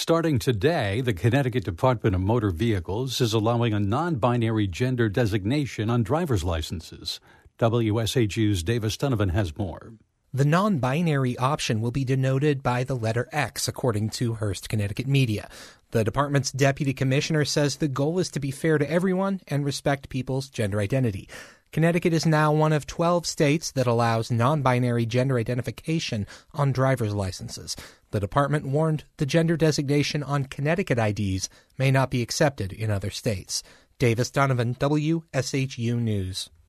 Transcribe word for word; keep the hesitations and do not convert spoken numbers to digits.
Starting today, the Connecticut Department of Motor Vehicles is allowing a non-binary gender designation on driver's licenses. W S H U's Davis Donovan has more. The non-binary option will be denoted by the letter X, according to Hearst Connecticut Media. The department's deputy commissioner says the goal is to be fair to everyone and respect people's gender identity. Connecticut is now one of twelve states that allows non-binary gender identification on driver's licenses. The department warned the gender designation on Connecticut I Ds may not be accepted in other states. Davis Donovan, W S H U News.